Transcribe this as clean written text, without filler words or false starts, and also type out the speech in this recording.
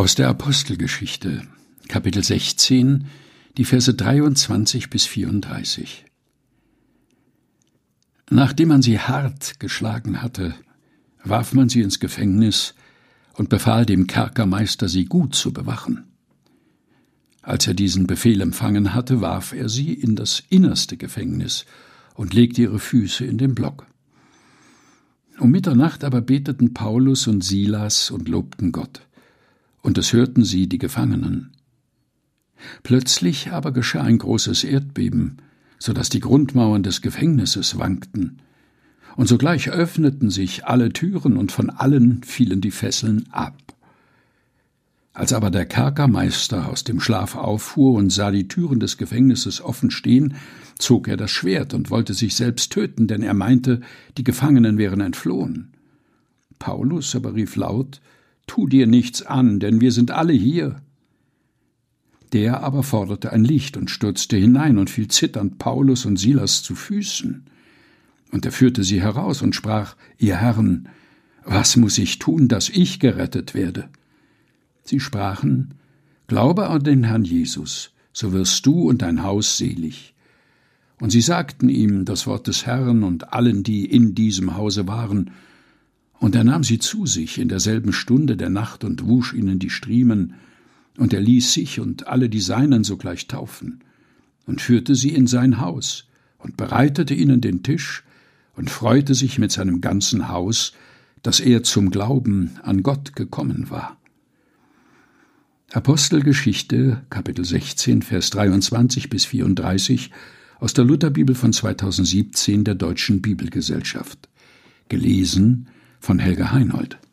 Aus der Apostelgeschichte, Kapitel 16, die Verse 23 bis 34. Nachdem man sie hart geschlagen hatte, warf man sie ins Gefängnis und befahl dem Kerkermeister, sie gut zu bewachen. Als er diesen Befehl empfangen hatte, warf er sie in das innerste Gefängnis und legte ihre Füße in den Block. Um Mitternacht aber beteten Paulus und Silas und lobten Gott. Und es hörten sie, die Gefangenen. Plötzlich aber geschah ein großes Erdbeben, so dass die Grundmauern des Gefängnisses wankten. Und sogleich öffneten sich alle Türen, und von allen fielen die Fesseln ab. Als aber der Kerkermeister aus dem Schlaf auffuhr und sah die Türen des Gefängnisses offen stehen, zog er das Schwert und wollte sich selbst töten, denn er meinte, die Gefangenen wären entflohen. Paulus aber rief laut: »Tu dir nichts an, denn wir sind alle hier.« Der aber forderte ein Licht und stürzte hinein und fiel zitternd Paulus und Silas zu Füßen. Und er führte sie heraus und sprach: »Ihr Herren, was muß ich tun, dass ich gerettet werde?« Sie sprachen: »Glaube an den Herrn Jesus, so wirst du und dein Haus selig.« Und sie sagten ihm das Wort des Herrn und allen, die in diesem Hause waren. Und er nahm sie zu sich in derselben Stunde der Nacht und wusch ihnen die Striemen, und er ließ sich und alle die Seinen sogleich taufen, und führte sie in sein Haus und bereitete ihnen den Tisch und freute sich mit seinem ganzen Haus, dass er zum Glauben an Gott gekommen war. Apostelgeschichte, Kapitel 16, Vers 23 bis 34 aus der Lutherbibel von 2017 der Deutschen Bibelgesellschaft. Gelesen von Helga Heinold.